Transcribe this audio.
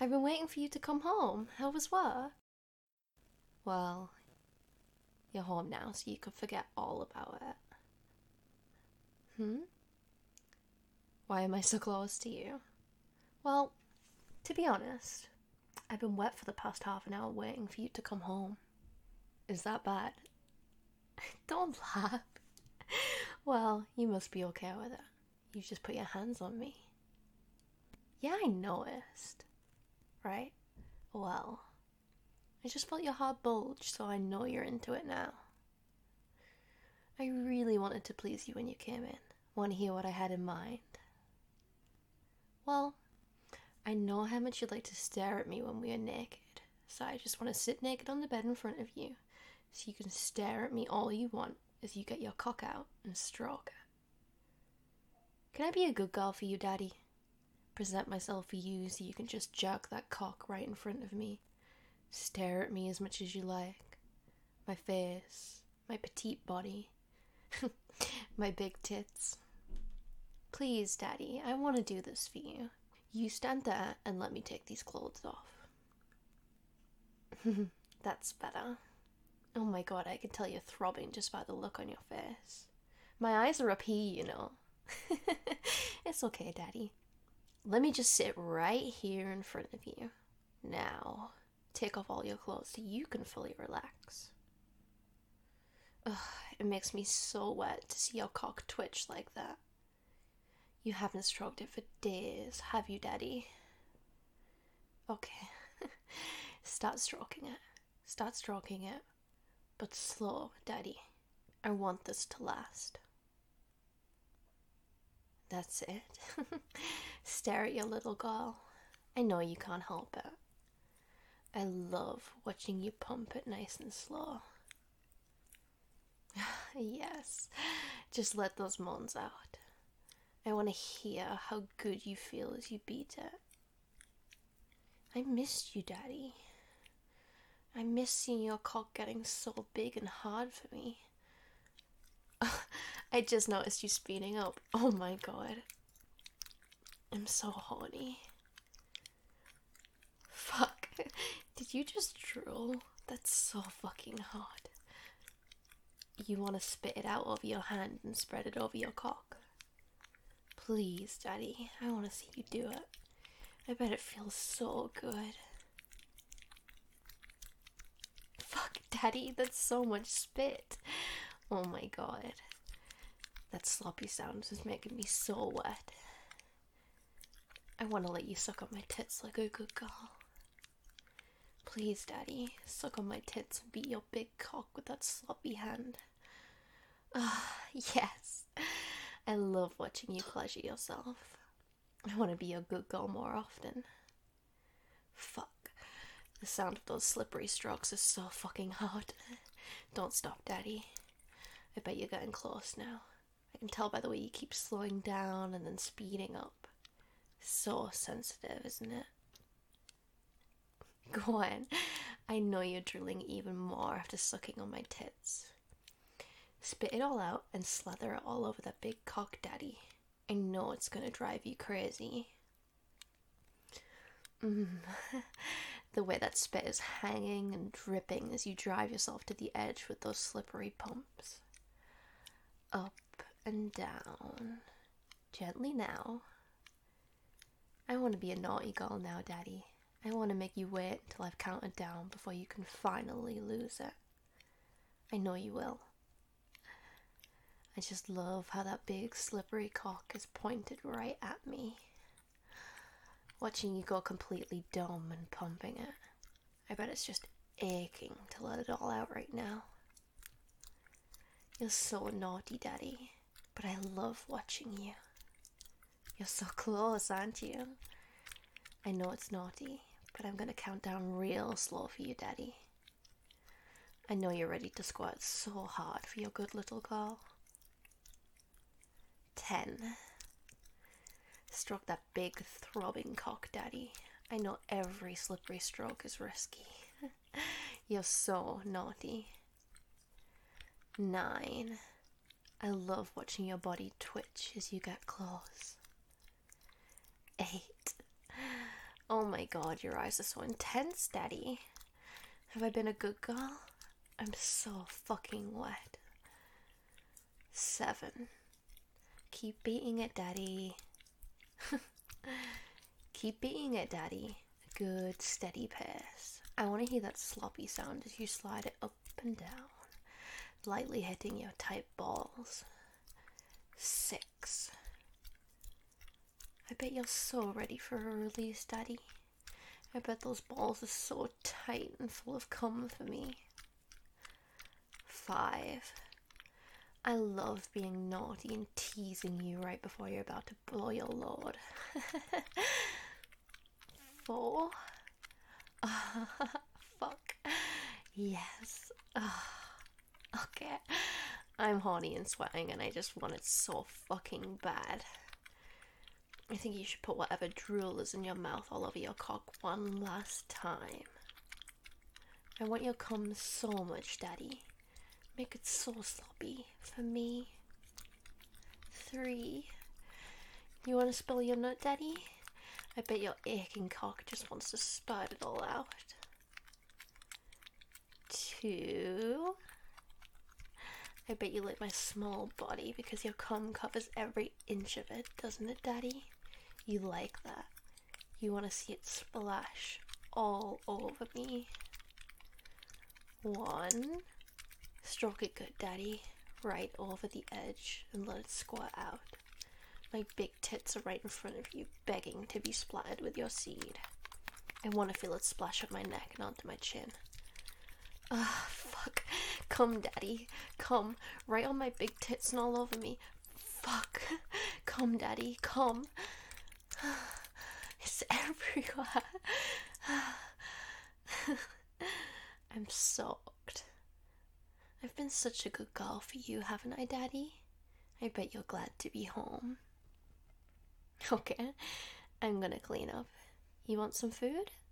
I've been waiting for you to come home. How was work? Well, you're home now, so you can forget all about it. Hmm? Why am I so close to you? Well, to be honest, I've been wet for the past half an hour waiting for you to come home. Is that bad? Don't laugh. Well, you must be okay with it. You just put your hands on me. Yeah, I noticed. Right? Well, I just felt your heart bulge, so I know you're into it now. I really wanted to please you when you came in. Want to hear what I had in mind? Well, I know how much you'd like to stare at me when we are naked, so I just want to sit naked on the bed in front of you, so you can stare at me all you want as you get your cock out and stroke it. Can I be a good girl for you, Daddy? Present myself for you so you can just jerk that cock right in front of me. Stare at me as much as you like. My face, my petite body, my big tits. Please, Daddy, I want to do this for you. You stand there and let me take these clothes off. That's better. Oh my god, I can tell you're throbbing just by the look on your face. My eyes are up here, you know. It's okay, Daddy. Let me just sit right here in front of you. Now, take off all your clothes so you can fully relax. Ugh, it makes me so wet to see your cock twitch like that. You haven't stroked it for days, have you, Daddy? Okay. Start stroking it. Start stroking it. But slow, Daddy. I want this to last. That's it. Stare at your little girl. I know you can't help it. I love watching you pump it nice and slow. Yes, just let those moans out. I want to hear how good you feel as you beat it. I missed you, Daddy. I miss seeing your cock getting so big and hard for me. I just noticed you speeding up. Oh my god. I'm so horny. Fuck. Did you just drool? That's so fucking hot. You want to spit it out over your hand and spread it over your cock? Please, Daddy, I want to see you do it. I bet it feels so good. Fuck, Daddy, that's so much spit. Oh my god. That sloppy sound is making me so wet. I want to let you suck on my tits like a good girl. Please, Daddy, suck on my tits and beat your big cock with that sloppy hand. Ah, yes. I love watching you pleasure yourself. I want to be a good girl more often. Fuck. The sound of those slippery strokes is so fucking hot. Don't stop, Daddy. I bet you're getting close now. I can tell by the way you keep slowing down and then speeding up. So sensitive, isn't it? Go on. I know you're drooling even more after sucking on my tits. Spit it all out and slather it all over that big cock, Daddy. I know it's gonna drive you crazy. The way that spit is hanging and dripping as you drive yourself to the edge with those slippery pumps. Up and down. Gently now. I want to be a naughty girl now, Daddy. I want to make you wait until I've counted down before you can finally lose it. I know you will. I just love how that big slippery cock is pointed right at me. Watching you go completely dumb and pumping it. I bet it's just aching to let it all out right now. You're so naughty, Daddy, but I love watching you. You're so close, aren't you? I know it's naughty, but I'm gonna count down real slow for you, Daddy. I know you're ready to squirt so hard for your good little girl. 10. Stroke that big throbbing cock, Daddy. I know every slippery stroke is risky. You're so naughty. 9. I love watching your body twitch as you get close. 8. Oh my god, your eyes are so intense, Daddy. Have I been a good girl? I'm so fucking wet. 7. Keep beating it, Daddy. Keep beating it, Daddy. Good, steady pace. I want to hear that sloppy sound as you slide it up and down, lightly hitting your tight balls. 6. I bet you're so ready for a release, Daddy. I bet those balls are so tight and full of cum for me. 5. I love being naughty and teasing you right before you're about to blow your load. 4. Fuck. Yes. Okay. I'm horny and sweating and I just want it so fucking bad. I think you should put whatever drool is in your mouth all over your cock one last time. I want your cum so much, Daddy. Make it so sloppy for me. 3. You want to spill your nut, Daddy? I bet your aching cock just wants to spurt it all out. 2. I bet you like my small body because your cum covers every inch of it, doesn't it, Daddy? You like that. You want to see it splash all over me. 1. Stroke it good, Daddy. Right over the edge and let it squirt out. My big tits are right in front of you, begging to be splattered with your seed. I want to feel it splash on my neck and onto my chin. Fuck. Come, Daddy. Come. Right on my big tits and all over me. Fuck. Come, Daddy. Come. It's everywhere. I'm soaked. I've been such a good girl for you, haven't I, Daddy? I bet you're glad to be home. Okay, I'm gonna clean up. You want some food?